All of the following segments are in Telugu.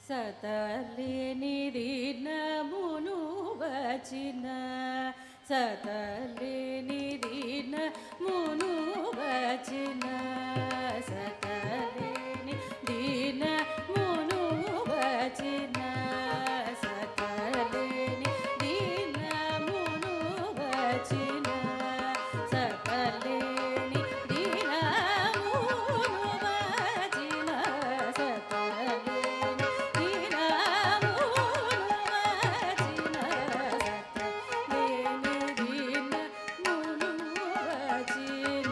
సతలేనిది నమును వచ్చిన సతలేనిది నమును వచ్చిన సతలేని దీన మును వచ్చిన సతలేని దీన మును వచ్చిన సతలేని దీన మును వచ్చిన సతలేని దీన మును వచ్చిన సతలేని దీన మును వచ్చిన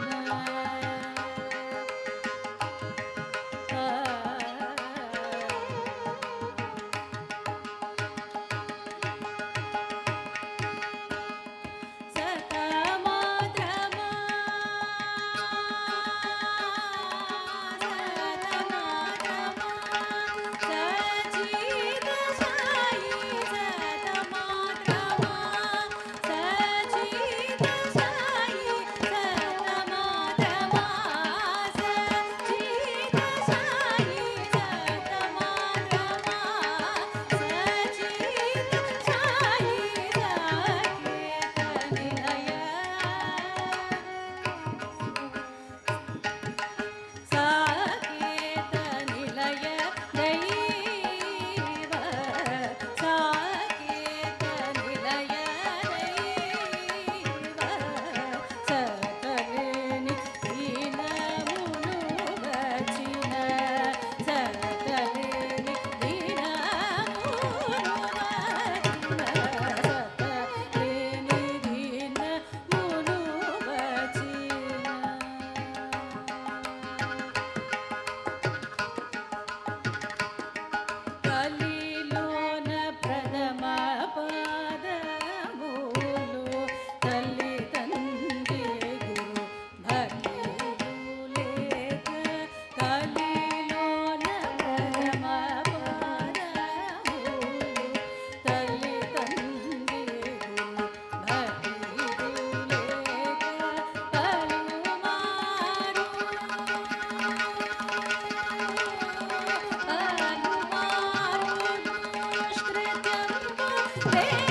కలిలోన ప్రథమ పాదములు తల్లి తండ్రి గురు భక్తులు లేక కలిలోన ప్రథమ పాదములు తల్లి తండ్రి గురు భక్తులు లేక పలుమారు దుష్కృత్యంబు